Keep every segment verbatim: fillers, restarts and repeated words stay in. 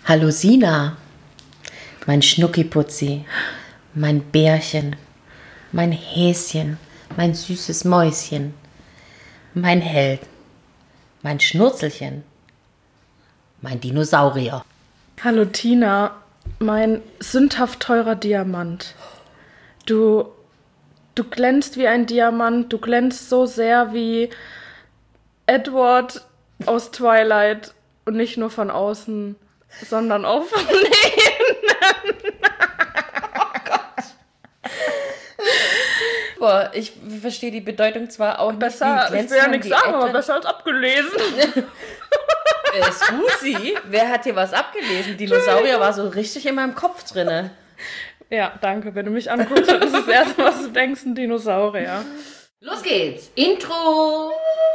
Hallo Sina, mein Schnuckiputzi, mein Bärchen, mein Häschen, mein süßes Mäuschen, mein Held, mein Schnurzelchen, mein Dinosaurier. Hallo Tina, mein sündhaft teurer Diamant. Du, du glänzt wie ein Diamant, du glänzt so sehr wie Edward aus Twilight und nicht nur von außen, sondern auch von innen. Oh Gott. Boah, ich verstehe die Bedeutung zwar auch besser, nicht. Ich will ja nichts sagen, aber besser als abgelesen. äh, Scusi, wer hat hier was abgelesen? Dinosaurier war so richtig in meinem Kopf drinne. Ja, danke. Wenn du mich anguckst, dann ist das Erste, was du denkst, ein Dinosaurier. Los geht's. Intro.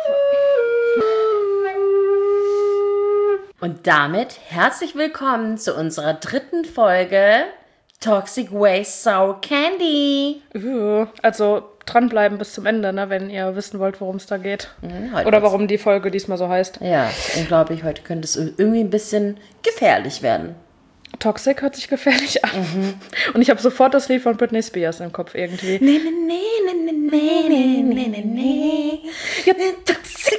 Und damit herzlich willkommen zu unserer dritten Folge Toxic Waste Sour Candy. Uh, also dranbleiben bis zum Ende, ne, wenn ihr wissen wollt, worum es da geht. Mhm, Oder warum die Folge diesmal so heißt. Ja, unglaublich. Heute könnte es irgendwie ein bisschen gefährlich werden. Toxic hört sich gefährlich an. Mhm. Und ich habe sofort das Lied von Britney Spears im Kopf irgendwie. Nee, nee, nee, nee, nee, nee, nee, nee, nee. Ja, toxic.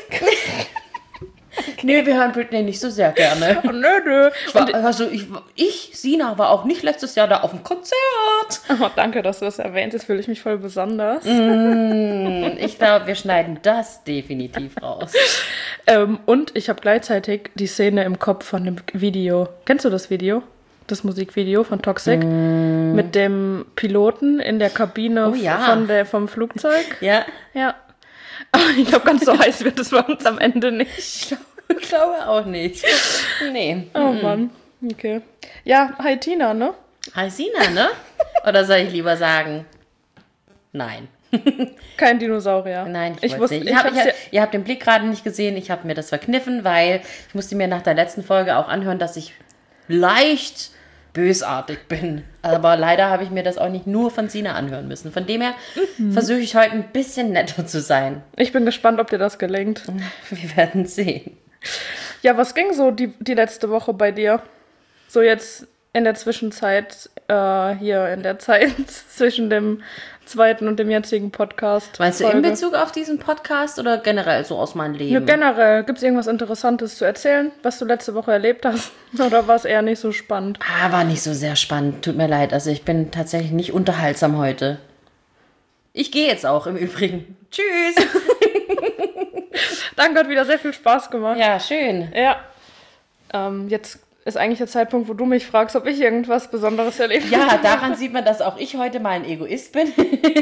Nee, wir hören Britney nicht so sehr gerne. Oh, nö, nö. Ich, war, also ich, ich, Sina, war auch nicht letztes Jahr da auf dem Konzert. Oh, danke, dass du das erwähnt. Jetzt fühle ich mich voll besonders. Mm, ich glaube, wir schneiden das definitiv raus. ähm, und ich habe gleichzeitig die Szene im Kopf von dem Video. Kennst du das Video? Das Musikvideo von Toxic? Mm. Mit dem Piloten in der Kabine oh, ja. von der, vom Flugzeug? Ja. Ja. Aber ich glaube, ganz so heiß wird es bei uns am Ende nicht. Ich glaube auch nicht. Nee. Oh mm-mm. Mann. Okay. Ja, hi Tina, ne? Hi Sina, ne? Oder soll ich lieber sagen, nein. Kein Dinosaurier. Nein, ich, ich wusste nicht. Ich hab, ich hab, ihr habt den Blick gerade nicht gesehen. Ich habe mir das verkniffen, weil ich musste mir nach der letzten Folge auch anhören, dass ich leicht bösartig bin. Aber leider habe ich mir das auch nicht nur von Sina anhören müssen. Von dem her mhm. versuche ich heute ein bisschen netter zu sein. Ich bin gespannt, ob dir das gelingt. Wir werden sehen. Ja, was ging so die, die letzte Woche bei dir? So jetzt in der Zwischenzeit, äh, hier in der Zeit zwischen dem zweiten und dem jetzigen Podcast. Meinst du in Bezug auf diesen Podcast oder generell so aus meinem Leben? Ja, generell. Gibt es irgendwas Interessantes zu erzählen, was du letzte Woche erlebt hast? Oder war es eher nicht so spannend? Ah, war nicht so sehr spannend. Tut mir leid. Also ich bin tatsächlich nicht unterhaltsam heute. Ich gehe jetzt auch im Übrigen. Tschüss. Danke, hat wieder sehr viel Spaß gemacht. Ja, schön. Ja. Ähm, jetzt ist eigentlich der Zeitpunkt, wo du mich fragst, ob ich irgendwas Besonderes erlebt habe. Ja, daran sieht man, dass auch ich heute mal ein Egoist bin.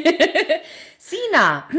Sina,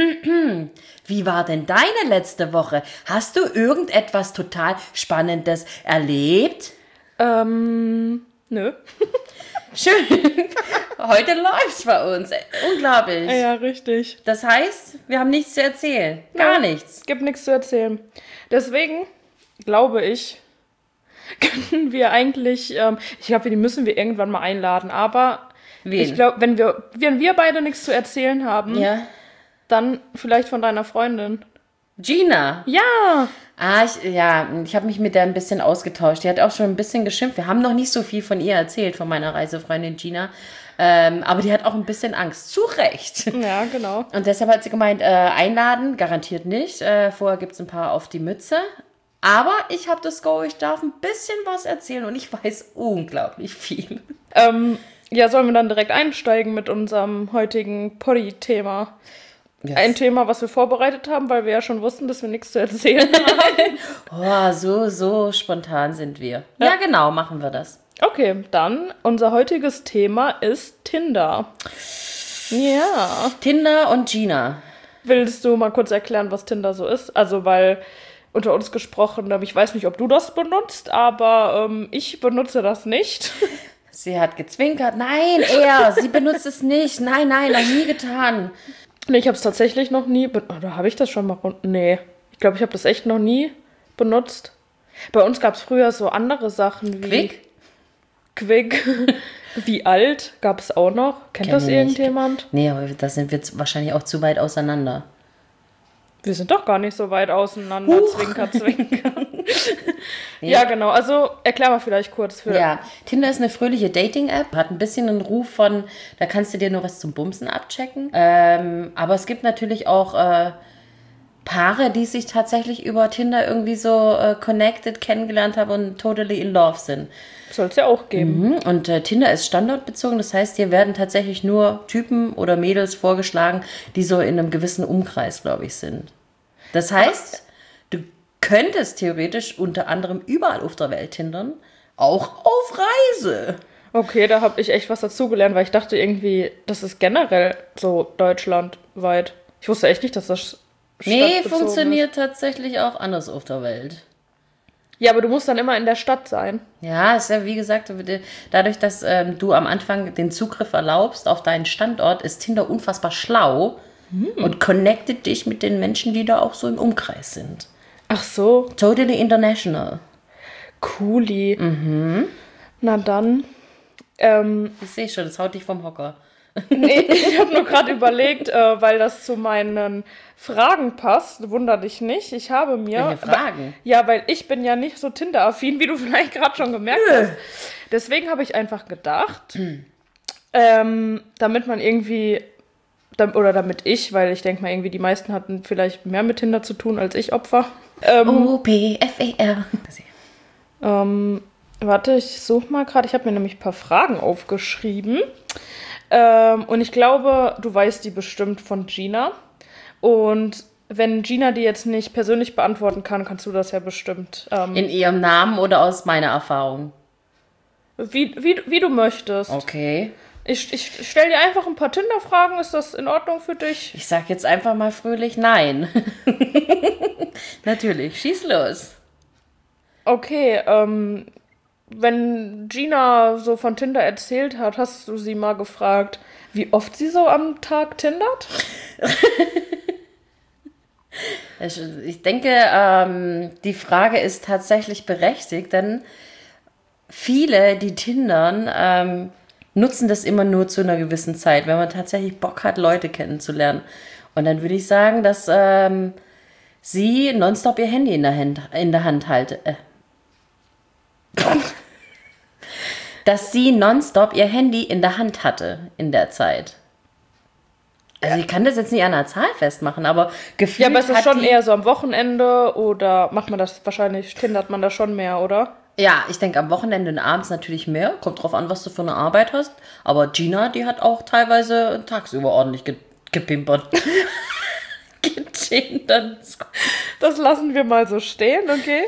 wie war denn deine letzte Woche? Hast du irgendetwas total Spannendes erlebt? Ähm, nö. Schön. Heute läuft's bei uns. Unglaublich. Ja, richtig. Das heißt, wir haben nichts zu erzählen. Gar ja, nichts. Gibt nichts zu erzählen. Deswegen glaube ich, können wir eigentlich, ähm, ich glaube, die müssen wir irgendwann mal einladen, aber Wen? ich glaube, wenn wir, wenn wir beide nichts zu erzählen haben, ja. dann vielleicht von deiner Freundin. Gina? Ja. Ah, ich, ja, ich habe mich mit der ein bisschen ausgetauscht. Die hat auch schon ein bisschen geschimpft. Wir haben noch nicht so viel von ihr erzählt, von meiner Reisefreundin Gina. Ähm, aber die hat auch ein bisschen Angst. Zu Recht. Ja, genau. Und deshalb hat sie gemeint, äh, einladen, garantiert nicht. Äh, vorher gibt es ein paar auf die Mütze. Aber ich habe das Go, ich darf ein bisschen was erzählen und ich weiß unglaublich viel. Ähm, ja, sollen wir dann direkt einsteigen mit unserem heutigen Poddy-Thema? Yes. Ein Thema, was wir vorbereitet haben, weil wir ja schon wussten, dass wir nichts zu erzählen haben. Oh, so, so spontan sind wir. Ja. ja, genau, machen wir das. Okay, dann unser heutiges Thema ist Tinder. Ja. Tinder und Gina. Willst du mal kurz erklären, was Tinder so ist? Also, weil unter uns gesprochen, ich weiß nicht, ob du das benutzt, aber ähm, ich benutze das nicht. Sie hat gezwinkert. Nein, er, sie benutzt es nicht. Nein, nein, noch nie getan. Nee, ich habe es tatsächlich noch nie benutzt. Oder habe ich das schon mal? Nee, ich glaube, ich habe das echt noch nie benutzt. Bei uns gab es früher so andere Sachen wie... Quick? Quick. Wie alt gab es auch noch? Kennt Kenn das irgendjemand? Nee, aber da sind wir wahrscheinlich auch zu weit auseinander. Wir sind doch gar nicht so weit auseinander. Huch. Zwinker, zwinker. Nee. Ja, genau. Also erklär mal vielleicht kurz. Für ja, Tinder ist eine fröhliche Dating-App. Hat ein bisschen einen Ruf von, da kannst du dir nur was zum Bumsen abchecken. Ähm, aber es gibt natürlich auch äh, Paare, die sich tatsächlich über Tinder irgendwie so äh, connected, kennengelernt haben und totally in love sind. Soll es ja auch geben. Mhm. Und äh, Tinder ist standortbezogen. Das heißt, hier werden tatsächlich nur Typen oder Mädels vorgeschlagen, die so in einem gewissen Umkreis, glaube ich, sind. Das heißt, du könntest theoretisch unter anderem überall auf der Welt tindern, auch auf Reise. Okay, da habe ich echt was dazugelernt, weil ich dachte irgendwie, das ist generell so deutschlandweit. Ich wusste echt nicht, dass das Nee, funktioniert ist. Tatsächlich auch anders auf der Welt. Ja, aber du musst dann immer in der Stadt sein. Ja, ist ja wie gesagt, dadurch, dass ähm, du am Anfang den Zugriff erlaubst auf deinen Standort, ist Tinder unfassbar schlau hm. und connectet dich mit den Menschen, die da auch so im Umkreis sind. Ach so. Totally international. Cooli. Mhm. Na dann. Ähm, ich sehe schon, das haut dich vom Hocker. Nee, ich habe nur gerade überlegt, äh, weil das zu meinen Fragen passt. Wunder dich nicht. Ich habe mir... Welche Fragen? Ja, weil ich bin ja nicht so Tinder-affin, wie du vielleicht gerade schon gemerkt Nö. hast. Deswegen habe ich einfach gedacht, hm. ähm, damit man irgendwie... Oder damit ich, weil ich denke mal, irgendwie die meisten hatten vielleicht mehr mit Tinder zu tun als ich Opfer. Ähm, O P F E R. Ähm, warte, ich suche mal gerade. Ich habe mir nämlich ein paar Fragen aufgeschrieben. Ähm, und ich glaube, du weißt die bestimmt von Gina. Und wenn Gina die jetzt nicht persönlich beantworten kann, kannst du das ja bestimmt. Ähm, In ihrem Namen oder aus meiner Erfahrung? Wie, wie, wie du möchtest. Okay. Ich, ich stelle dir einfach ein paar Tinder-Fragen. Ist das in Ordnung für dich? Ich sag jetzt einfach mal fröhlich nein. Natürlich, schieß los. Okay, ähm... wenn Gina so von Tinder erzählt hat, hast du sie mal gefragt, wie oft sie so am Tag tindert? Ich denke, ähm, die Frage ist tatsächlich berechtigt, denn viele, die tindern, ähm, nutzen das immer nur zu einer gewissen Zeit, wenn man tatsächlich Bock hat, Leute kennenzulernen. Und dann würde ich sagen, dass ähm, sie nonstop ihr Handy in der Hand, in der Hand halte. Äh. dass sie nonstop ihr Handy in der Hand hatte in der Zeit. Also ich kann das jetzt nicht an einer Zahl festmachen, aber gefühlt Ja, aber ist das hat schon die, eher so am Wochenende oder macht man das wahrscheinlich, tindert man das schon mehr, oder? Ja, ich denke am Wochenende und abends natürlich mehr. Kommt drauf an, was du für eine Arbeit hast. Aber Gina, die hat auch teilweise tagsüber ordentlich ge gepimpert. Getindert. Das lassen wir mal so stehen, okay?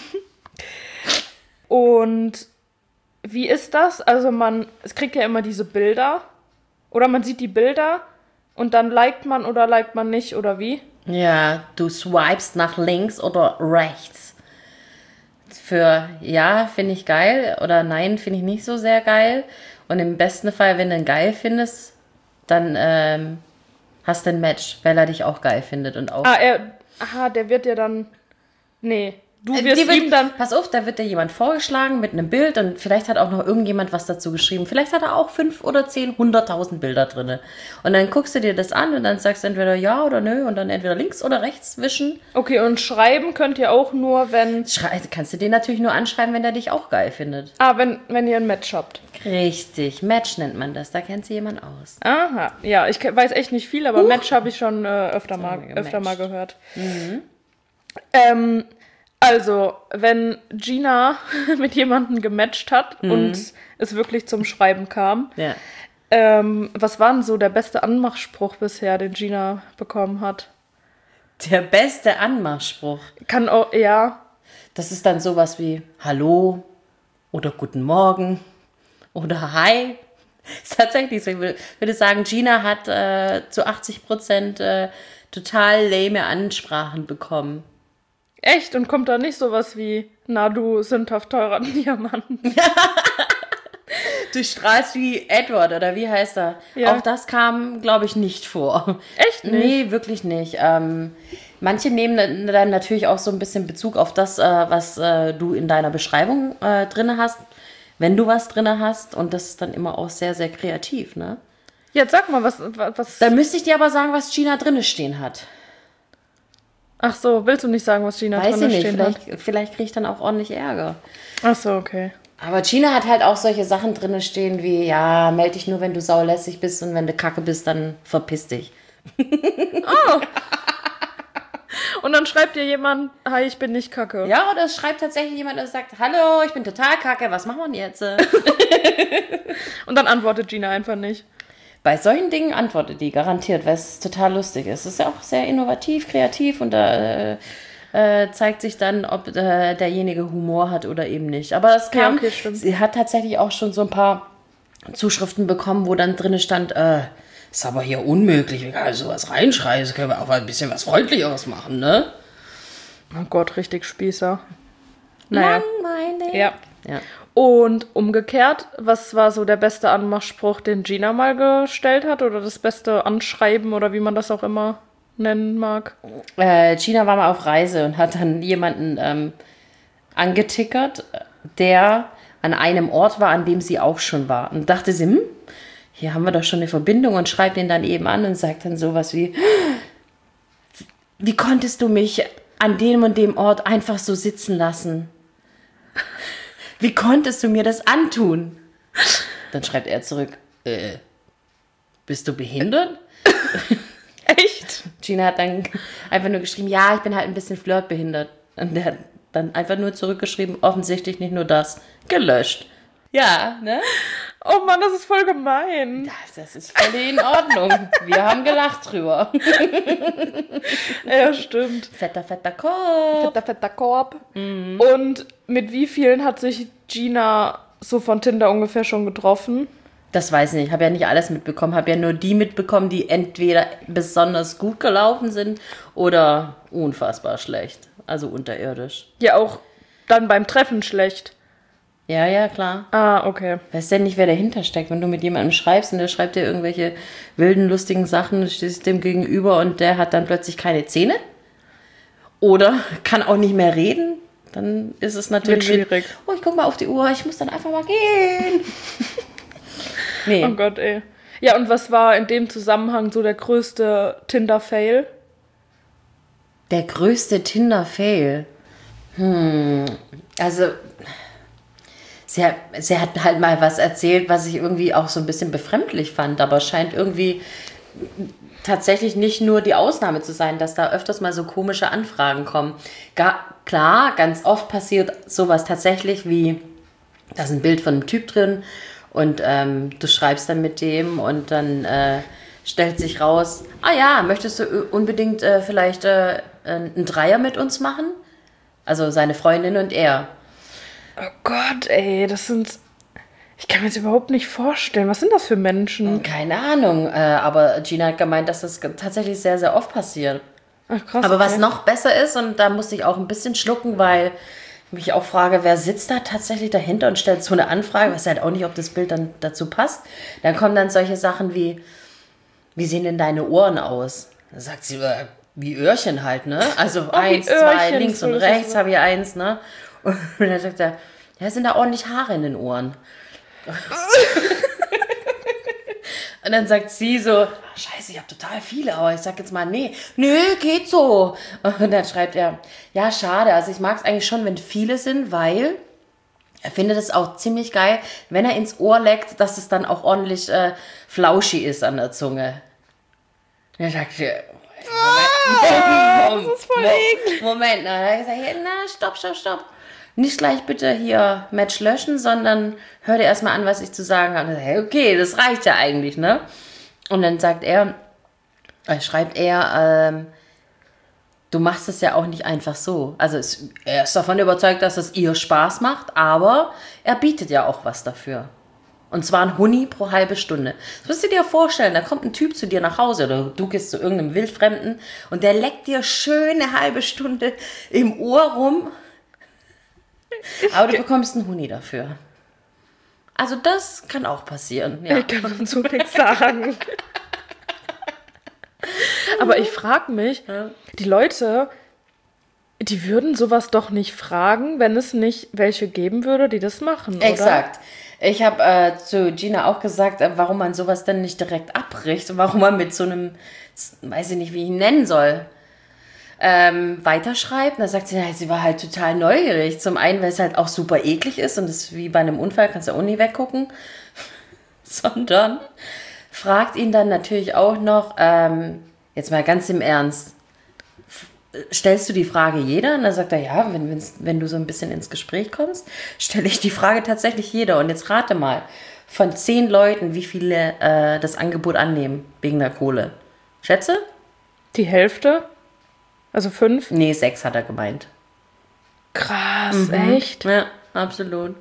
Und wie ist das? Also man, es kriegt ja immer diese Bilder. Oder man sieht die Bilder und dann liked man oder liked man nicht, oder wie? Ja, du swipest nach links oder rechts. Für ja, finde ich geil oder nein, finde ich nicht so sehr geil. Und im besten Fall, wenn du ihn geil findest, dann ähm, hast du ein Match, weil er dich auch geil findet. Und auch Ah, er, aha, der wird ja dann, nee, du wirst Die wird, ihm dann... Pass auf, da wird dir jemand vorgeschlagen mit einem Bild und vielleicht hat auch noch irgendjemand was dazu geschrieben. Vielleicht hat er auch fünf oder zehn, hunderttausend Bilder drin. Und dann guckst du dir das an und dann sagst du entweder ja oder nö und dann entweder links oder rechts wischen. Okay, und schreiben könnt ihr auch nur, wenn... Schrei kannst du den natürlich nur anschreiben, wenn der dich auch geil findet. Ah, wenn, wenn ihr ein Match habt. Richtig, Match nennt man das. Da kennt sich jemand aus. Aha, ja, ich weiß echt nicht viel, aber uh. Match habe ich schon äh, öfter, mal, öfter mal gehört. Mhm. Ähm... Also, wenn Gina mit jemandem gematcht hat mhm. und es wirklich zum Schreiben kam, ja. ähm, was war denn so der beste Anmachspruch bisher, den Gina bekommen hat? Der beste Anmachspruch? Kann auch, ja. Das ist dann sowas wie Hallo oder Guten Morgen oder Hi. Ist tatsächlich so. Ich würde sagen, Gina hat äh, zu achtzig Prozent äh, total lame Ansprachen bekommen. Echt? Und kommt da nicht sowas wie, na du sündhaft teurer Diamant? Du strahlst wie Edward, oder wie heißt er? Ja. Auch das kam, glaube ich, nicht vor. Echt nicht? Nee, wirklich nicht. Ähm, manche nehmen dann natürlich auch so ein bisschen Bezug auf das, äh, was äh, du in deiner Beschreibung äh, drin hast, wenn du was drin hast. Und das ist dann immer auch sehr, sehr kreativ, ne? Jetzt sag mal, was... was Dann müsste ich dir aber sagen, was Gina drinne stehen hat. Ach so, willst du nicht sagen, was Gina Weiß ich drin nicht, stehen vielleicht, hat? vielleicht kriege ich dann auch ordentlich Ärger. Ach so, okay. Aber Gina hat halt auch solche Sachen drin stehen wie, ja, melde dich nur, wenn du saulässig bist und wenn du kacke bist, dann verpiss dich. Oh. Und dann schreibt dir jemand, hi, ich bin nicht kacke. Ja, oder es schreibt tatsächlich jemand und sagt, hallo, ich bin total kacke, was machen wir denn jetzt? Und dann antwortet Gina einfach nicht. Bei solchen Dingen antwortet die garantiert, weil es total lustig ist. Es ist ja auch sehr innovativ, kreativ und da äh, äh, zeigt sich dann, ob äh, derjenige Humor hat oder eben nicht. Aber es kam, Ja, okay, stimmt. sie hat tatsächlich auch schon so ein paar Zuschriften bekommen, wo dann drin stand, äh, ist aber hier unmöglich, wie kann ich sowas reinschreiben? Das können wir auch mal ein bisschen was Freundlicheres machen, ne? Oh Gott, richtig Spießer. Naja. Langweilig. Ja. Ja. Und umgekehrt, was war so der beste Anmachspruch, den Gina mal gestellt hat? Oder das beste Anschreiben oder wie man das auch immer nennen mag? Äh, Gina war mal auf Reise und hat dann jemanden ähm, angetickert, der an einem Ort war, an dem sie auch schon war. Und dachte sie, hm, hier haben wir doch schon eine Verbindung und schreibt ihn dann eben an und sagt dann sowas wie, wie konntest du mich an dem und dem Ort einfach so sitzen lassen? Wie konntest du mir das antun? Dann schreibt er zurück, äh, bist du behindert? Echt? Gina hat dann einfach nur geschrieben, ja, ich bin halt ein bisschen flirtbehindert. Und der hat dann einfach nur zurückgeschrieben, offensichtlich nicht nur das, gelöscht. Ja, ne? Oh Mann, das ist voll gemein. Das, das ist völlig in Ordnung. Wir haben gelacht drüber. Ja, stimmt. Fetter, fetter Korb. Fetter, fetter Korb. Mhm. Und mit wie vielen hat sich Gina so von Tinder ungefähr schon getroffen? Das weiß ich nicht. Ich habe ja nicht alles mitbekommen. Habe ja nur die mitbekommen, die entweder besonders gut gelaufen sind oder unfassbar schlecht. Also unterirdisch. Ja, auch dann beim Treffen schlecht. Ja, ja, klar. Ah, okay. Weißt denn nicht, wer dahinter steckt, wenn du mit jemandem schreibst und der schreibt dir irgendwelche wilden, lustigen Sachen, du stehst dem gegenüber und der hat dann plötzlich keine Zähne oder kann auch nicht mehr reden, dann ist es natürlich Wird schwierig. Mit, oh, ich guck mal auf die Uhr, ich muss dann einfach mal gehen. Nee. Oh Gott, ey. Ja, und was war in dem Zusammenhang so der größte Tinder-Fail? Der größte Tinder-Fail? Hm, also... Sie hat, sie hat halt mal was erzählt, was ich irgendwie auch so ein bisschen befremdlich fand, aber scheint irgendwie tatsächlich nicht nur die Ausnahme zu sein, dass da öfters mal so komische Anfragen kommen. Gar, klar, ganz oft passiert sowas tatsächlich wie, da ist ein Bild von einem Typ drin und ähm, du schreibst dann mit dem und dann äh, stellt sich raus, ah ja, möchtest du unbedingt äh, vielleicht äh, einen Dreier mit uns machen? Also seine Freundin und er. Oh Gott, ey, das sind... Ich kann mir das überhaupt nicht vorstellen. Was sind das für Menschen? Keine Ahnung, äh, aber Gina hat gemeint, dass das tatsächlich sehr, sehr oft passiert. Ach krass. Aber okay. was noch besser ist, und da musste ich auch ein bisschen schlucken, weil ich mich auch frage, wer sitzt da tatsächlich dahinter und stellt so eine Anfrage, weiß halt auch nicht, ob das Bild dann dazu passt. Dann kommen dann solche Sachen wie, wie sehen denn deine Ohren aus? Da sagt sie, äh, wie Öhrchen halt, ne? Also Oh, eins, wie zwei, Öhrchen, links so und das rechts ist so. habe ich eins, ne? Und dann sagt er, ja, sind da ordentlich Haare in den Ohren. Und dann sagt sie so, ah, scheiße, ich habe total viele, aber ich sag jetzt mal, nee, nö, geht so. Und dann schreibt er, ja, schade, also ich mag es eigentlich schon, wenn viele sind, weil er findet es auch ziemlich geil, wenn er ins Ohr leckt, dass es dann auch ordentlich äh, flauschig ist an der Zunge. Und dann sagt er, Moment, das ist voll Moment, Moment, na, dann hat er gesagt, na, stopp, stopp, stopp. Nicht gleich bitte hier Match löschen, sondern hör dir erstmal an, was ich zu sagen habe. Und ich sage, okay, das reicht ja eigentlich, ne? Und dann sagt er, äh, schreibt er, ähm, du machst es ja auch nicht einfach so. Also es, er ist davon überzeugt, dass es ihr Spaß macht, aber er bietet ja auch was dafür. Und zwar ein Huni pro halbe Stunde. Das musst du dir vorstellen, da kommt ein Typ zu dir nach Hause oder du gehst zu irgendeinem Wildfremden und der leckt dir schön eine halbe Stunde im Ohr rum. Aber du bekommst einen Huni dafür. Also das kann auch passieren. Ja. Ich kann dazu nichts sagen. Aber ich frage mich, die Leute, die würden sowas doch nicht fragen, wenn es nicht welche geben würde, die das machen, oder? Exakt. Ich habe äh, zu Gina auch gesagt, äh, warum man sowas dann nicht direkt abbricht, warum man mit so einem, weiß ich nicht, wie ich ihn nennen soll, ähm, weiterschreibt. Und dann sagt sie, ja, sie war halt total neugierig. Zum einen, weil es halt auch super eklig ist und das ist wie bei einem Unfall, kannst du auch nie weggucken. Sondern fragt ihn dann natürlich auch noch, ähm, jetzt mal ganz im Ernst, stellst du die Frage jeder? Und dann sagt er, ja, wenn, wenn's, wenn du so ein bisschen ins Gespräch kommst, stelle ich die Frage tatsächlich jeder. Und jetzt rate mal, von zehn Leuten, wie viele äh, das Angebot annehmen wegen der Kohle. Schätze? Die Hälfte? Also fünf? Nee, sechs hat er gemeint. Krass, Mhm. echt? Ja, absolut.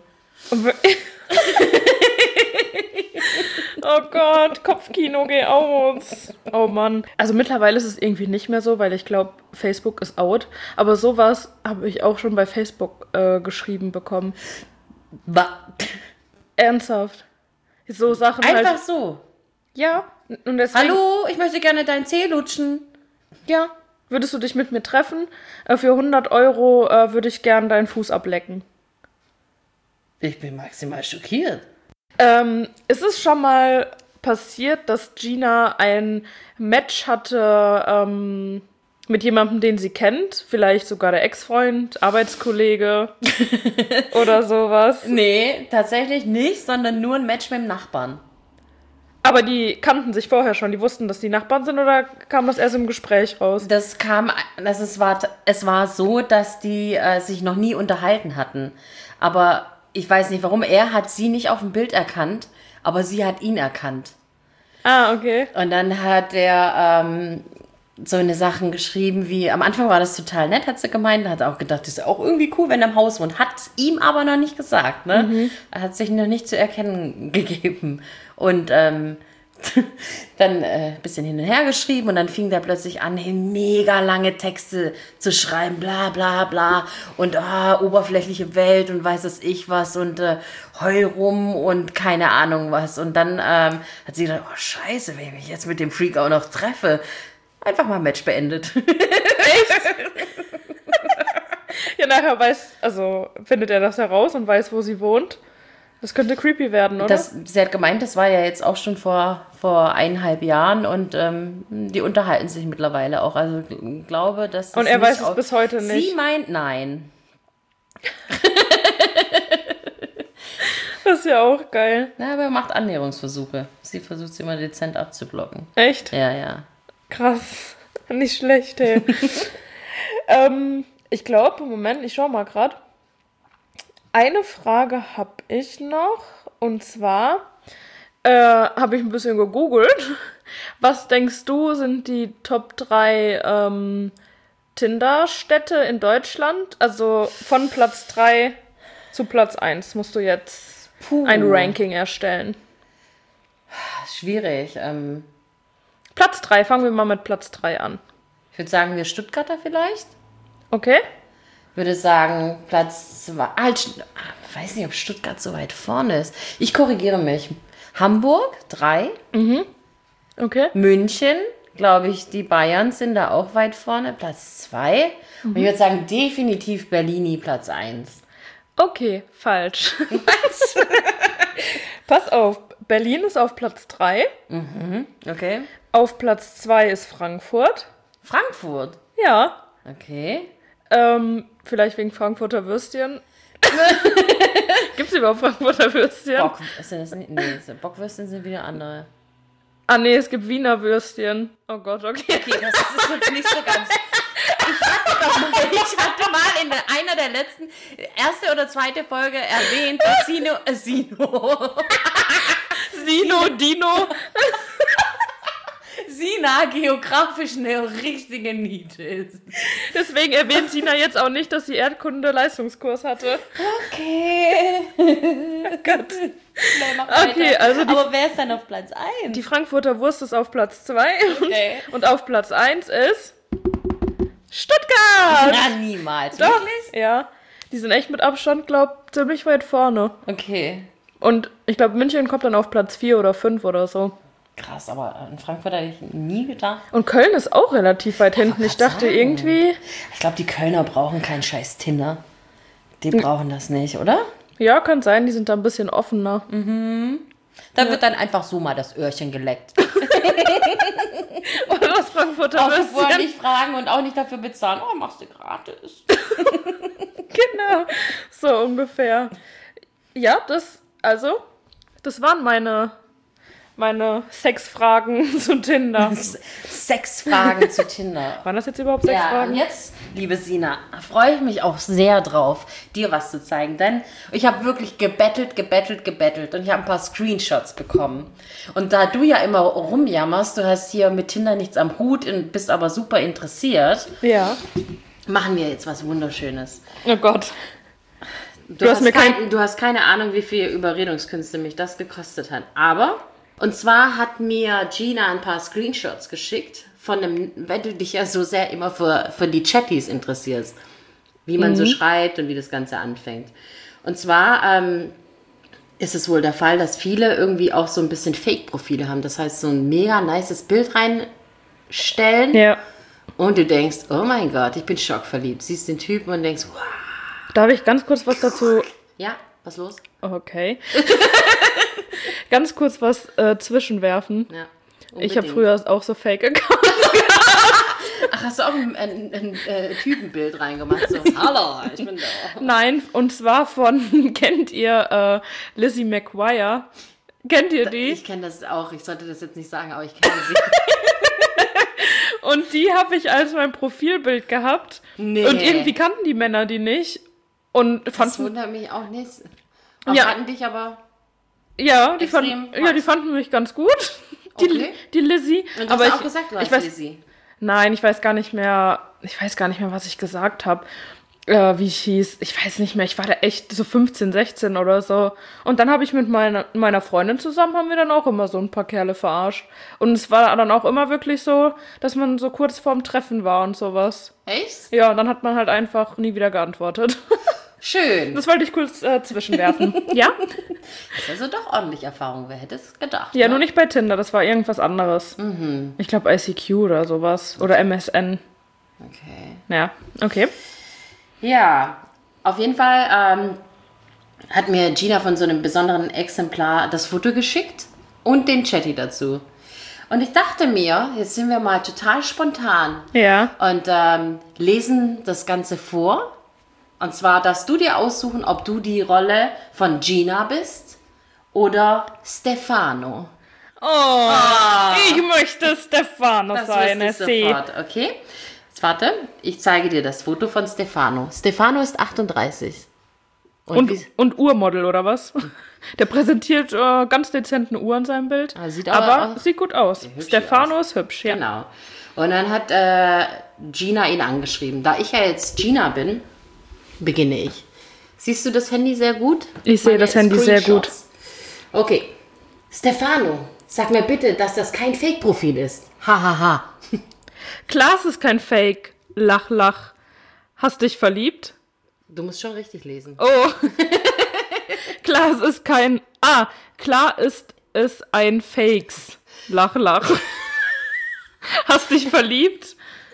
Oh Gott, Kopfkino, geh aus. Oh Mann. Also mittlerweile ist es irgendwie nicht mehr so, weil ich glaube, Facebook ist out. Aber sowas habe ich auch schon bei Facebook äh, geschrieben bekommen. Wa- Ernsthaft. So Sachen Einfach halt. so. Ja. Und deswegen, Hallo, ich möchte gerne deinen Zeh lutschen. Ja. Würdest du dich mit mir treffen? Äh, für hundert Euro äh, würde ich gern deinen Fuß ablecken. Ich bin maximal schockiert. Ähm, ist es schon mal passiert, dass Gina ein Match hatte ähm, mit jemandem, den sie kennt? Vielleicht sogar der Ex-Freund, Arbeitskollege oder sowas? Nee, tatsächlich nicht, sondern nur ein Match mit dem Nachbarn. Aber die kannten sich vorher schon, die wussten, dass die Nachbarn sind, oder kam das erst im Gespräch raus? Das kam, das es war, es war so, dass die äh, sich noch nie unterhalten hatten. Aber ich weiß nicht warum, er hat sie nicht auf dem Bild erkannt, aber sie hat ihn erkannt. Ah, okay. Und dann hat er ähm, so eine Sachen geschrieben wie, am Anfang war das total nett, hat sie gemeint, hat auch gedacht, das ist auch irgendwie cool, wenn er im Haus wohnt. Hat es ihm aber noch nicht gesagt, ne? Mhm. Er hat sich noch nicht zu erkennen gegeben. Und ähm, dann ein äh, bisschen hin und her geschrieben und dann fing der plötzlich an, mega lange Texte zu schreiben, bla bla bla und ah, oberflächliche Welt und weiß es ich was und äh, heul rum und keine Ahnung was. Und dann ähm, hat sie gedacht, oh scheiße, wenn ich mich jetzt mit dem Freak auch noch treffe. Einfach mal Match beendet. Echt? Ja, nachher weiß, also findet er das heraus und weiß, wo sie wohnt. Das könnte creepy werden, oder? Das, sie hat gemeint, das war ja jetzt auch schon vor, vor eineinhalb Jahren und ähm, die unterhalten sich mittlerweile auch. Also ich glaube, dass das und er nicht weiß es auch, bis heute nicht. Sie meint nein. Das ist ja auch geil. Na, aber er macht Annäherungsversuche. Sie versucht sie immer dezent abzublocken. Echt? Ja, ja. Krass. Nicht schlecht, ey. ähm, ich glaube, Moment, ich schau mal gerade. Eine Frage habe ich noch, und zwar äh, habe ich ein bisschen gegoogelt. Was denkst du, sind die Top drei ähm, Tinder-Städte in Deutschland? Also von Platz drei zu Platz eins musst du jetzt Puh. ein Ranking erstellen. Schwierig. Ähm, Platz drei, fangen wir mal mit Platz drei an. Ich würde sagen, wir Stuttgarter vielleicht. Okay. Würde sagen, Platz zwei. Ah, ich weiß nicht, ob Stuttgart so weit vorne ist. Ich korrigiere mich. Hamburg, drei. Mhm. Okay. München, glaube ich, die Bayern sind da auch weit vorne. Platz zwei. Mhm. Und ich würde sagen, definitiv Berlini, Platz eins. Okay, falsch. Was? Pass auf, Berlin ist auf Platz drei. Mhm, okay. Auf Platz zwei ist Frankfurt. Frankfurt? Ja. Okay. Ähm, vielleicht wegen Frankfurter Würstchen. Gibt es überhaupt Frankfurter Würstchen? Bock, ist das nicht? Nee, Bockwürstchen sind wieder andere. Ah nee, es gibt Wiener Würstchen. Oh Gott, okay. Okay, das ist jetzt nicht so ganz... Ich hatte, doch mal, ich hatte mal in einer der letzten, erste oder zweite Folge erwähnt, dass Sino... Äh, Sino... Sino, Dino... Sina geografisch eine richtige Niete ist. Deswegen erwähnt Sina jetzt auch nicht, dass sie Erdkunde-Leistungskurs hatte. Okay. Oh Gott. Nee, mach okay, also die, aber wer ist dann auf Platz eins? Die Frankfurter Wurst ist auf Platz zwei okay. und, und auf Platz eins ist Stuttgart. Na, niemals. Doch, wirklich? Ja. Die sind echt mit Abstand, glaub, ziemlich weit vorne. Okay. Und ich glaube, München kommt dann auf Platz vier oder fünf oder so. Krass, aber in Frankfurt hätte ich nie gedacht. Und Köln ist auch relativ weit hinten. Ich dachte sagen. irgendwie... Ich glaube, die Kölner brauchen keinen scheiß Tinder. Die brauchen das nicht, oder? Ja, kann sein. Die sind da ein bisschen offener. Mhm. Da ja. wird dann einfach so mal das Öhrchen geleckt. Oder das Frankfurter Auch vorher Würstchen. nicht fragen und auch nicht dafür bezahlen. Oh, machst du gratis. Genau, so ungefähr. Ja, das, also, das waren meine, meine Sexfragen zu Tinder. Sexfragen zu Tinder. Waren das jetzt überhaupt Ja, Sexfragen? und jetzt, liebe Sina, freue ich mich auch sehr drauf, dir was zu zeigen. Denn ich habe wirklich gebettelt, gebettelt, gebettelt und ich habe ein paar Screenshots bekommen. Und da du ja immer rumjammerst, du hast hier mit Tinder nichts am Hut und bist aber super interessiert, Ja. machen wir jetzt was Wunderschönes. Oh Gott. Du, hast hast mir kein, kein- du hast keine Ahnung, wie viel Überredungskünste mich das gekostet hat. Aber, und zwar hat mir Gina ein paar Screenshots geschickt von einem, weil du dich ja so sehr immer für, für die Chatties interessierst. Wie man so schreibt und wie das Ganze anfängt. Und zwar ähm, ist es wohl der Fall, dass viele irgendwie auch so ein bisschen Fake-Profile haben. Das heißt, so ein mega nices Bild reinstellen. Ja. Und du denkst, oh mein Gott, ich bin schockverliebt. Siehst den Typen und denkst, wow. Darf ich ganz kurz was dazu... Ja, was los? Okay. Ganz kurz was äh, zwischenwerfen. Ja, Ich habe unbedingt. früher auch so Fake-Accounts. Ach, hast du auch ein, ein, ein, äh, Typenbild reingemacht? So, hallo, ich bin da. Nein, und zwar von, kennt ihr äh, Lizzie McGuire? Kennt ihr die? Ich kenne das auch. Ich sollte das jetzt nicht sagen, aber ich kenne sie. Und die habe ich als mein Profilbild gehabt. Nee. Und irgendwie kannten die Männer die nicht. Und Das fanden, wundert mich auch nicht. Auch Ja. hatten dich aber... ja, die extrem fanden, ja, die heiß. fanden mich ganz gut. Die, Okay. die Lizzie. Und du aber hast ich, auch gesagt, du ich hast weiß, Lizzie. Nein, ich weiß gar nicht mehr, ich weiß gar nicht mehr, was ich gesagt habe, äh, wie ich hieß. Ich weiß nicht mehr, ich war da echt so fünfzehn, sechzehn oder so. Und dann habe ich mit meiner, meiner Freundin zusammen, haben wir dann auch immer so ein paar Kerle verarscht. Und es war dann auch immer wirklich so, dass man so kurz vorm Treffen war und sowas. Echt? Ja, und dann hat man halt einfach nie wieder geantwortet. Schön. Das wollte ich kurz äh, zwischenwerfen. Ja? Das ist also doch ordentlich Erfahrung. Wer hätte es gedacht? Ja, ne? nur nicht bei Tinder, das war irgendwas anderes. Ich glaube I C Q oder sowas. Oder M S N. Okay. Ja, okay. Ja, auf jeden Fall ähm, hat mir Gina von so einem besonderen Exemplar das Foto geschickt und den Chatty dazu. Und ich dachte mir, jetzt sind wir mal total spontan Ja. und ähm, lesen das Ganze vor. Und zwar darfst du dir aussuchen, ob du die Rolle von Gina bist oder Stefano. Oh, ich möchte Stefano Das sein. wüsste Sie. ich sofort, okay? Jetzt warte, ich zeige dir das Foto von Stefano. Stefano ist achtunddreißig. Und, wie- und Urmodel oder was? Der präsentiert äh, ganz dezent eine Uhr in seinem Bild. Ah, sieht aber aber auch- sieht gut aus. hübsch Stefano aus. ist hübsch, ja. Genau. Und dann hat äh, Gina ihn angeschrieben. Da ich ja jetzt Gina bin, beginne ich. Siehst du das Handy sehr gut? Ich sehe Meine das Handy sehr gut. Screenshots. Okay. Stefano, sag mir bitte, dass das kein Fake-Profil ist. Hahaha. Ha, ha. Klar, es ist kein Fake. Lach, lach. Hast dich verliebt? Du musst schon richtig lesen. Oh. Klar, es ist kein... Ah, klar ist es ein Fakes. Lach, lach. Hast dich verliebt?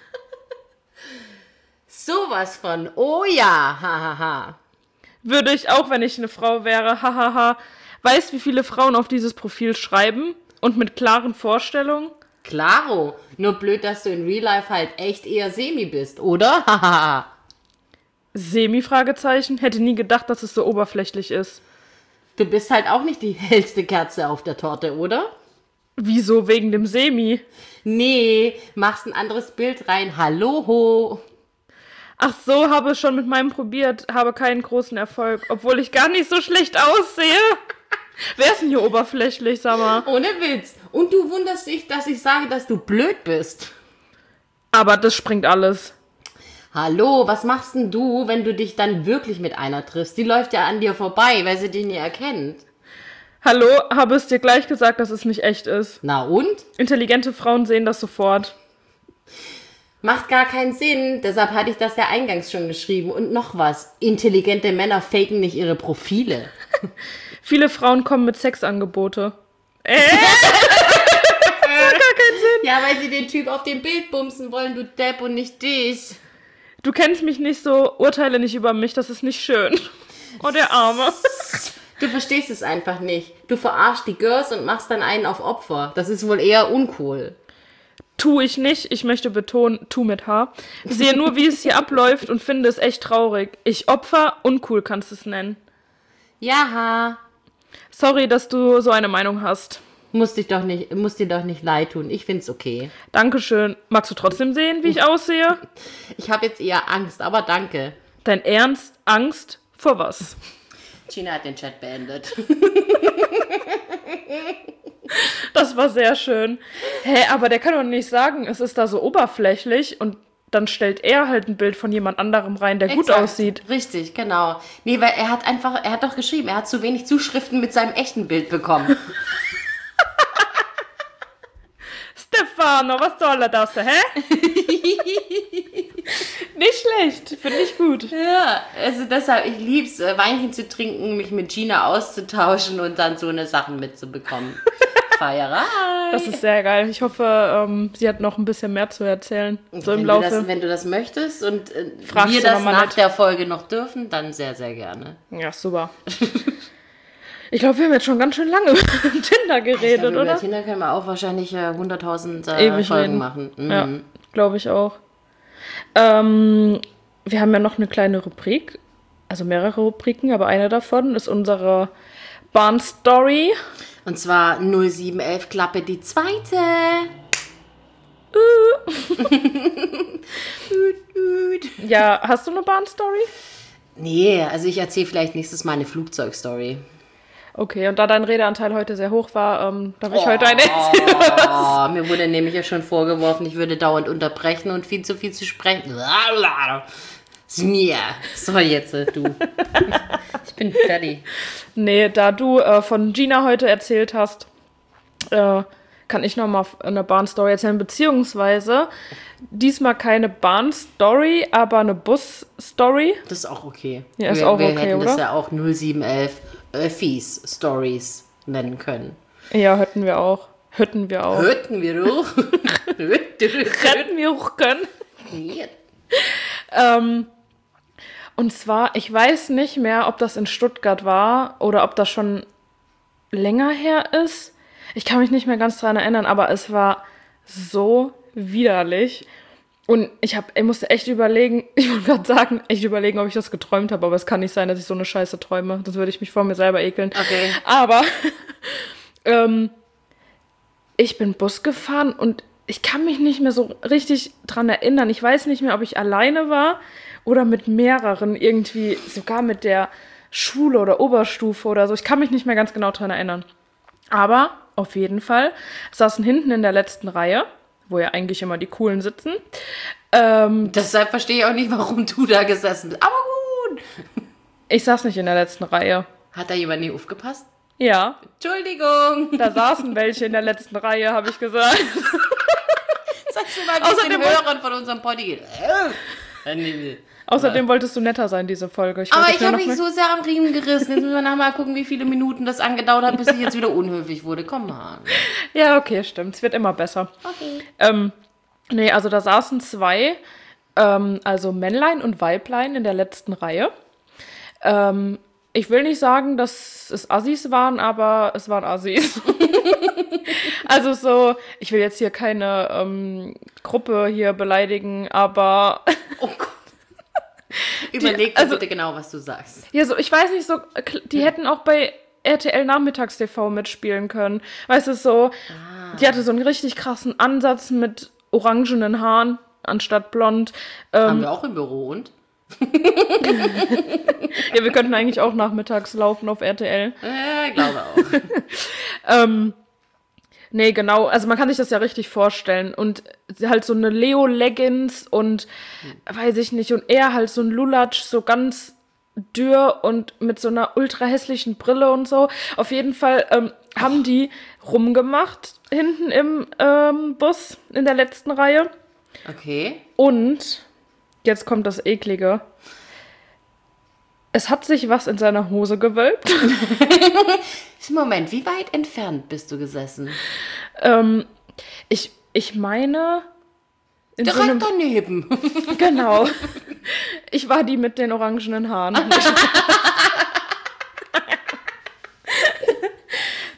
Sowas von, oh ja, hahaha. Ha, ha. Würde ich auch, wenn ich eine Frau wäre. Hahaha. Weißt, wie viele Frauen auf dieses Profil schreiben? Und mit klaren Vorstellungen? Klaro. Nur blöd, dass du in Real Life halt echt eher semi bist, oder? Hahaha. Semi-Fragezeichen? Hätte nie gedacht, dass es so oberflächlich ist. Du bist halt auch nicht die hellste Kerze auf der Torte, oder? Wieso wegen dem Semi? Nee, machst ein anderes Bild rein. Hallo. Ach so, habe es schon mit meinem probiert, habe keinen großen Erfolg, obwohl ich gar nicht so schlecht aussehe. Wer ist denn hier oberflächlich, sag mal? Ohne Witz. Und du wunderst dich, dass ich sage, dass du blöd bist. Aber das springt alles. Hallo, was machst denn du, wenn du dich dann wirklich mit einer triffst? Die läuft ja an dir vorbei, weil sie dich nie erkennt. Hallo, habe es dir gleich gesagt, dass es nicht echt ist. Na und? Intelligente Frauen sehen das sofort. Macht gar keinen Sinn. Deshalb hatte ich das ja eingangs schon geschrieben. Und noch was. Intelligente Männer faken nicht ihre Profile. Viele Frauen kommen mit Sexangebote. Äh? Ja, weil sie den Typ auf dem Bild bumsen wollen, du Depp, und nicht dich. Du kennst mich nicht so, urteile nicht über mich, das ist nicht schön. Oh, der Arme. Du verstehst es einfach nicht. Du verarschst die Girls und machst dann einen auf Opfer. Das ist wohl eher uncool. Tu ich nicht. Ich möchte betonen, tu mit H. Sehe nur, wie es hier abläuft und finde es echt traurig. Ich Opfer, uncool kannst du es nennen. Ja. Sorry, dass du so eine Meinung hast. Muss dich doch nicht, muss dir doch nicht leid tun. Ich find's okay. Dankeschön. Magst du trotzdem sehen, wie ich aussehe? Ich habe jetzt eher Angst, aber danke. Dein Ernst? Angst? Vor was? Gina hat den Chat beendet. Das war sehr schön. Hä, aber der kann doch nicht sagen, es ist da so oberflächlich und dann stellt er halt ein Bild von jemand anderem rein, der Exakt. gut aussieht. Richtig, genau. Nee, weil er hat einfach, er hat doch geschrieben, er hat zu wenig Zuschriften mit seinem echten Bild bekommen. Stefano, was soll er das, hä? Nicht schlecht, finde ich gut. Ja, also deshalb, ich lieb's, Weinchen zu trinken, mich mit Gina auszutauschen und dann so eine Sachen mitzubekommen. Feierei. Das ist sehr geil. Ich hoffe, ähm, sie hat noch ein bisschen mehr zu erzählen. So wenn im Laufe. Du das, wenn du das möchtest und äh, Fragst wir du das noch mal nach nicht. der Folge noch dürfen, dann sehr, sehr gerne. Ja, super. Ich glaube, wir haben jetzt schon ganz schön lange über Tinder geredet, glaube, oder? Über Tinder können wir auch wahrscheinlich äh, hunderttausend äh, Ewig Folgen reden. machen. Mhm. Ja, glaube ich auch. Ähm, wir haben ja noch eine kleine Rubrik, also mehrere Rubriken, aber eine davon ist unsere Bahn-Story. Und zwar null sieben elf Klappe, die zweite. Ja, hast du eine Bahn-Story? Nee, also ich erzähle vielleicht nächstes Mal eine Flugzeugstory. Okay, und da dein Redeanteil heute sehr hoch war, ähm, darf ich oh, heute eine erzählen? Oh, mir wurde nämlich ja schon vorgeworfen, ich würde dauernd unterbrechen und viel zu viel zu sprechen. So, jetzt du. Ich bin fertig. Nee, da du äh, von Gina heute erzählt hast, äh, kann ich nochmal eine Bahn-Story erzählen, beziehungsweise diesmal keine Bahn-Story, aber eine Bus-Story. Das ist auch okay. Ja, ist wir, auch wir okay, hätten oder? das ja auch null sieben elf Öffis-Stories nennen können. Ja, hätten wir auch. Hätten wir auch. Hätten wir auch. Hätten wir auch können. Ja. Ähm, und zwar, ich weiß nicht mehr, ob das in Stuttgart war oder ob das schon länger her ist. Ich kann mich nicht mehr ganz dran erinnern, aber es war so widerlich. Und ich, hab, ich musste echt überlegen, ich wollte gerade sagen, echt überlegen, ob ich das geträumt habe, aber es kann nicht sein, dass ich so eine Scheiße träume. Das würde ich mich vor mir selber ekeln. Okay. Aber ähm, ich bin Bus gefahren und ich kann mich nicht mehr so richtig dran erinnern. Ich weiß nicht mehr, ob ich alleine war oder mit mehreren, irgendwie sogar mit der Schule oder Oberstufe oder so. Ich kann mich nicht mehr ganz genau dran erinnern. Aber auf jeden Fall saßen hinten in der letzten Reihe, wo ja eigentlich immer die Coolen sitzen. Ähm, Deshalb verstehe ich auch nicht, warum du da gesessen bist. Aber gut. Ich saß nicht in der letzten Reihe. Hat da jemand nicht aufgepasst? Ja. Entschuldigung. Da saßen welche in der letzten Reihe, habe ich gesagt. Sagst du mal, wie es den Hörern von unserem Poddy geht. Außerdem wolltest du netter sein, diese Folge. Ich Aber ich habe mich so sehr am Riemen gerissen. Jetzt müssen wir nachher mal gucken, wie viele Minuten das angedauert hat, bis ich jetzt wieder unhöflich wurde. Komm mal. Ja, okay, stimmt. Es wird immer besser. Okay. Ähm, nee, also da saßen zwei, ähm, also Männlein und Weiblein in der letzten Reihe. Ähm, ich will nicht sagen, dass es Assis waren, aber es waren Assis. Also so, ich will jetzt hier keine ähm, Gruppe hier beleidigen, aber... Oh Gott. Überleg dir also, bitte genau, was du sagst. Ja, so, ich weiß nicht, so, die ja. hätten auch bei R T L Nachmittags-T V mitspielen können. Weißt du, so, ah. die hatte so einen richtig krassen Ansatz mit orangenen Haaren anstatt blond. Ähm, Haben wir auch im Büro und? Ja, wir könnten eigentlich auch nachmittags laufen auf R T L. Ja, ich glaube auch. ähm, nee, genau, also man kann sich das ja richtig vorstellen. Und halt so eine Leo-Leggings und hm. weiß ich nicht, und er halt so ein Lulatsch, so ganz dürr und mit so einer ultra hässlichen Brille und so. Auf jeden Fall ähm, haben die rumgemacht hinten im ähm, Bus in der letzten Reihe. Okay. Und jetzt kommt das Eklige. Es hat sich was in seiner Hose gewölbt. Moment, wie weit entfernt bist du gesessen? Ähm, ich, ich meine... In Direkt so einem, daneben. Genau. Ich war die mit den orangenen Haaren.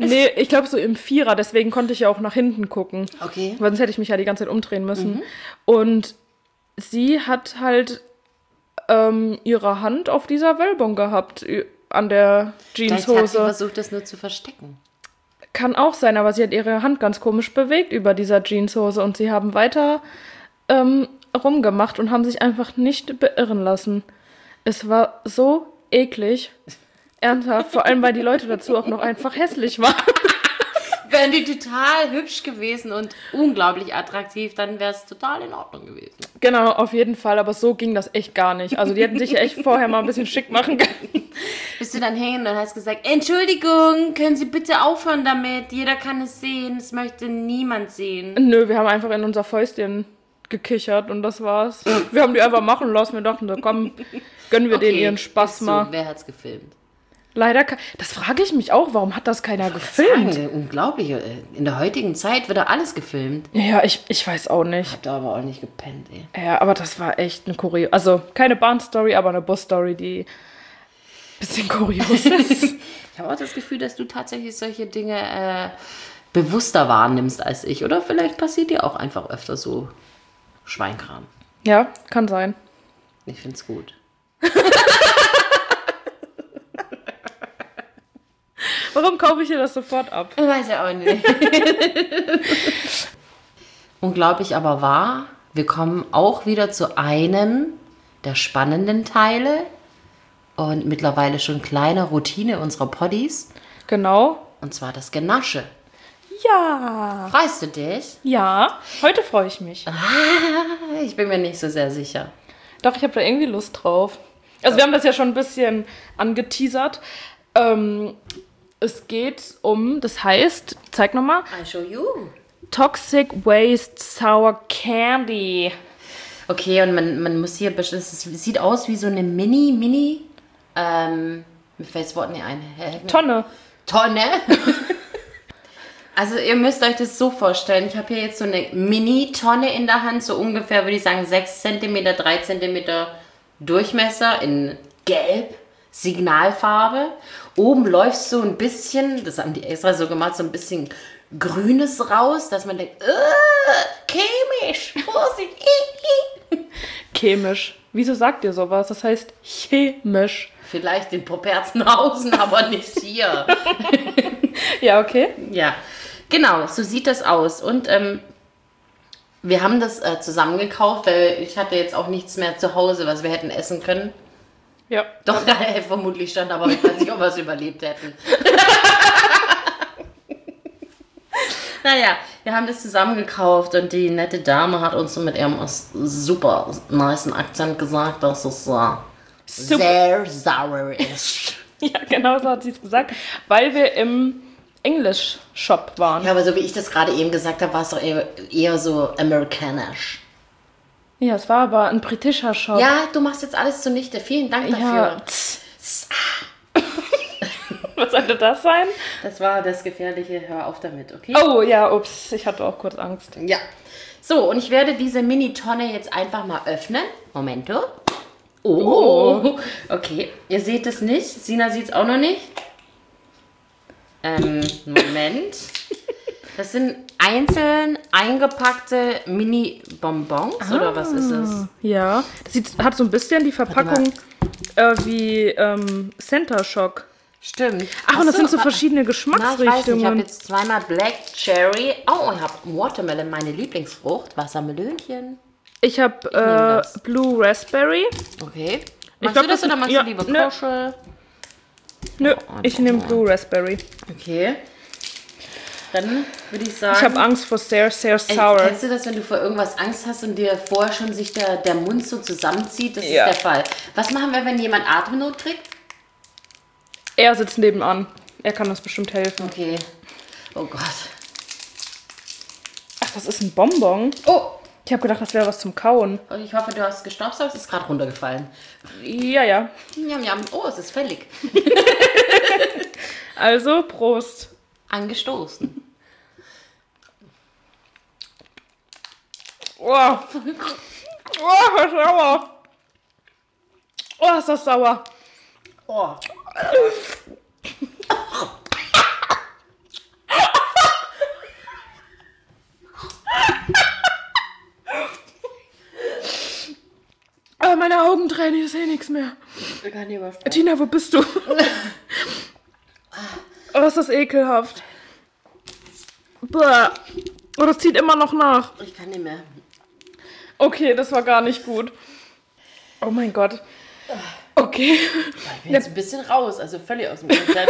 Nee, ich glaube so im Vierer, deswegen konnte ich ja auch nach hinten gucken. Okay. Weil sonst hätte ich mich ja die ganze Zeit umdrehen müssen. Mhm. Und sie hat halt ähm, ihre Hand auf dieser Wölbung gehabt, an der Jeanshose. Vielleicht hat sie versucht, das nur zu verstecken. Kann auch sein, aber sie hat ihre Hand ganz komisch bewegt über dieser Jeanshose und sie haben weiter ähm, rumgemacht und haben sich einfach nicht beirren lassen. Es war so eklig. Ernsthaft, vor allem, weil die Leute dazu auch noch einfach hässlich waren. Wären die total hübsch gewesen und unglaublich attraktiv, dann wäre es total in Ordnung gewesen. Genau, auf jeden Fall, aber so ging das echt gar nicht. Also die hätten sich ja echt vorher mal ein bisschen schick machen können. Bist du dann hängen und hast gesagt, Entschuldigung, können Sie bitte aufhören damit? Jeder kann es sehen, es möchte niemand sehen. Nö, wir haben einfach in unser Fäustchen gekichert und das war's. Wir haben die einfach machen lassen, wir dachten, so, komm, gönnen wir Okay, denen ihren Spaß ist so, mal. Wer hat's gefilmt? Leider, das frage ich mich auch, warum hat das keiner gefilmt? Sagen, unglaublich, in der heutigen Zeit wird da alles gefilmt. Ja, ich, ich weiß auch nicht. Hab da aber auch nicht gepennt, ey. Ja, aber das war echt eine kuriose, also keine Bahnstory, aber eine Busstory, die ein bisschen kurios ist. Ich habe auch das Gefühl, dass du tatsächlich solche Dinge äh, bewusster wahrnimmst als ich. Oder vielleicht passiert dir auch einfach öfter so Schweinkram. Ja, kann sein. Ich find's gut. Warum kaufe ich dir das sofort ab? Ich weiß ja auch nicht. Unglaublich aber wahr, wir kommen auch wieder zu einem der spannenden Teile und mittlerweile schon kleine Routine unserer Poddies. Genau. Und zwar das Genasche. Ja. Freust du dich? Ja, heute freue ich mich. Ah, ich bin mir nicht so sehr sicher. Doch, ich habe da irgendwie Lust drauf. Also wir haben das ja schon ein bisschen angeteasert. Ähm, es geht um, das heißt, zeig nochmal. I show you. Toxic Waste Sour Candy. Okay, und man, man muss hier, es sieht aus wie so eine Mini, Mini, ähm, mir fällt das Wort nicht ein. Tonne. Tonne? Also ihr müsst euch das so vorstellen, ich habe hier jetzt so eine Mini-Tonne in der Hand, so ungefähr, würde ich sagen, sechs Zentimeter, drei Zentimeter Durchmesser in Gelb, Signalfarbe. Oben läuft so ein bisschen, das haben die extra so gemacht, so ein bisschen Grünes raus, dass man denkt, chemisch, Vorsicht. Chemisch. Wieso sagt ihr sowas? Das heißt chemisch. Vielleicht in Properzenhausen, aber nicht hier. Ja, okay. Ja, genau, so sieht das aus. Und ähm, wir haben das äh, zusammengekauft, weil ich hatte jetzt auch nichts mehr zu Hause, was wir hätten essen können. Ja. Doch, daher vermutlich stand, aber ich weiß nicht, ob wir es überlebt hätten. Naja, wir haben das zusammengekauft und die nette Dame hat uns mit ihrem super nicen Akzent gesagt, dass es äh, sehr sauer ist. Ja, genau so hat sie es gesagt, weil wir im English-Shop waren. Ja, aber so wie ich das gerade eben gesagt habe, war es doch eher, eher so amerikanisch. Ja, es war aber ein britischer Shop. Ja, du machst jetzt alles zunichte. Vielen Dank dafür. Ja. Was sollte das sein? Das war das Gefährliche. Hör auf damit, okay? Oh ja, ups, ich hatte auch kurz Angst. Ja. So, und ich werde diese Mini-Tonne jetzt einfach mal öffnen. Momento. Oh. oh. Okay, ihr seht es nicht. Sina sieht es auch noch nicht. Ähm, Moment. Das sind einzeln eingepackte Mini-Bonbons, ah, oder was ist es? Ja, das sieht, hat so ein bisschen die Verpackung äh, wie ähm, Center Shock. Stimmt. Ach, Ach und das so, sind so verschiedene Geschmacksrichtungen. Na, ich weiß nicht, ich habe jetzt zweimal Black Cherry. Oh, ich habe Watermelon, meine Lieblingsfrucht. Wassermelönchen. Ich habe äh, Blue Raspberry. Okay. Magst ich glaub, du das, das oder magst ja, du lieber nö. Koschel? Nö, oh, ich nehme Blue Raspberry. Okay. Dann würde ich sagen... Ich habe Angst vor sehr, sehr sour. Ey, kennst du das, wenn du vor irgendwas Angst hast und dir vorher schon sich der, der Mund so zusammenzieht? Das ja. ist der Fall. Was machen wir, wenn jemand Atemnot kriegt? Er sitzt nebenan. Er kann uns bestimmt helfen. Okay. Oh Gott. Ach, das ist ein Bonbon? Oh! Ich habe gedacht, das wäre was zum Kauen. Ich hoffe, du hast gestaubsaugt. Es ist gerade runtergefallen. Ja, ja. Jam, jam. Oh, es ist fällig. Also, Prost. Angestoßen. Oh. Oh, das ist sauer. Oh, ist das sauer. Oh. Meine Augen tränen, ich sehe nichts mehr. Ich kann nicht übersprechen. Tina, wo bist du? Oh, ist das ekelhaft. Bäh. Oh, das zieht immer noch nach. Ich kann nicht mehr. Okay, das war gar nicht gut. Oh mein Gott. Okay. Ich bin jetzt ein bisschen raus, also völlig aus dem Konzept.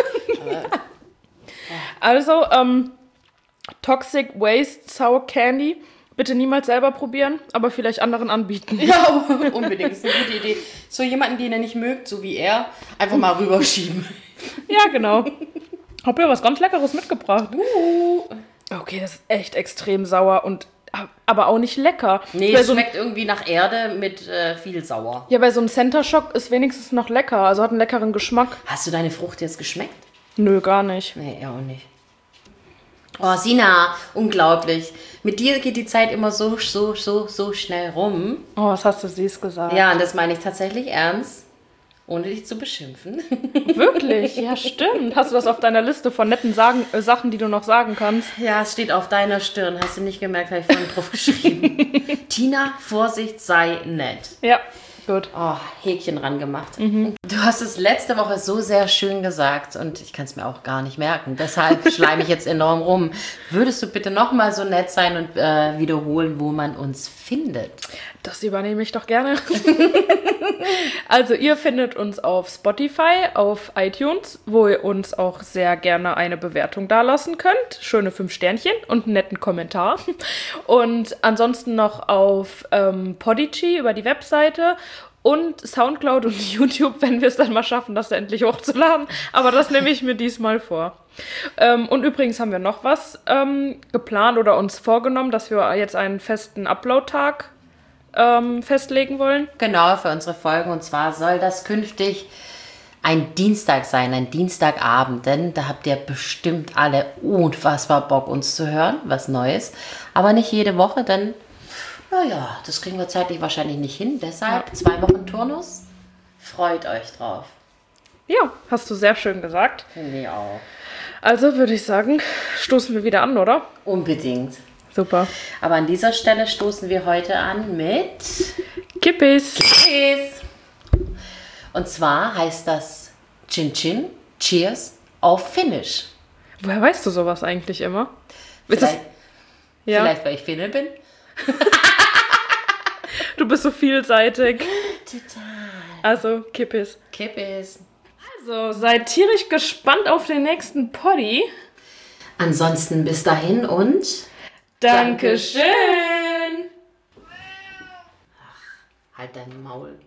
Also, ähm, Toxic Waste Sour Candy. Bitte niemals selber probieren, aber vielleicht anderen anbieten. Ja, unbedingt. Das ist eine gute Idee. So jemanden, den er nicht mögt, so wie er, einfach mal rüberschieben. Ja, genau. Hab ja was ganz Leckeres mitgebracht. Uh. Okay, das ist echt extrem sauer und aber auch nicht lecker. Nee, bei es so schmeckt irgendwie nach Erde mit äh, viel sauer. Ja, bei so einem Center Shock ist wenigstens noch lecker, also hat einen leckeren Geschmack. Hast du deine Frucht jetzt geschmeckt? Nö, gar nicht. Nee, er auch nicht. Oh, Sina, unglaublich. Mit dir geht die Zeit immer so, so, so, so schnell rum. Oh, was hast du süß gesagt. Ja, und das meine ich tatsächlich ernst, ohne dich zu beschimpfen. Wirklich? Ja, stimmt. Hast du das auf deiner Liste von netten Sagen, äh, Sachen, die du noch sagen kannst? Ja, es steht auf deiner Stirn. Hast du nicht gemerkt, habe ich vorhin drauf geschrieben. Tina, Vorsicht, sei nett. Ja, gut. Oh, Häkchen ran gemacht. Mhm. Du hast es letzte Woche so sehr schön gesagt und ich kann es mir auch gar nicht merken. Deshalb schleime ich jetzt enorm rum. Würdest du bitte nochmal so nett sein und äh, wiederholen, wo man uns findet? Das übernehme ich doch gerne. Also ihr findet uns auf Spotify, auf iTunes, wo ihr uns auch sehr gerne eine Bewertung dalassen könnt. Schöne fünf Sternchen und einen netten Kommentar. Und ansonsten noch auf ähm, Podigy über die Webseite und Soundcloud und YouTube, wenn wir es dann mal schaffen, das endlich hochzuladen. Aber das nehme ich mir diesmal vor. Ähm, und übrigens haben wir noch was ähm, geplant oder uns vorgenommen, dass wir jetzt einen festen Upload-Tag ähm, festlegen wollen. Genau, für unsere Folgen. Und zwar soll das künftig ein Dienstag sein, ein Dienstagabend. Denn da habt ihr bestimmt alle unfassbar Bock, uns zu hören. Was Neues. Aber nicht jede Woche, denn naja, das kriegen wir zeitlich wahrscheinlich nicht hin. Deshalb Ja. zwei Wochen Turnus. Freut euch drauf. Ja, hast du sehr schön gesagt. Finde ich auch. Also würde ich sagen, stoßen wir wieder an, oder? Unbedingt. Super. Aber an dieser Stelle stoßen wir heute an mit Kippis. Cheers. Und zwar heißt das Chin Chin, Cheers auf Finnisch. Woher weißt du sowas eigentlich immer? Ist das, Vielleicht, ja, vielleicht, weil ich Finne bin. du bist so vielseitig. Total. Also, Kippis. Kippis. Also, seid tierisch gespannt auf den nächsten Poddy. Ansonsten bis dahin und Dankeschön. halt dein Maul.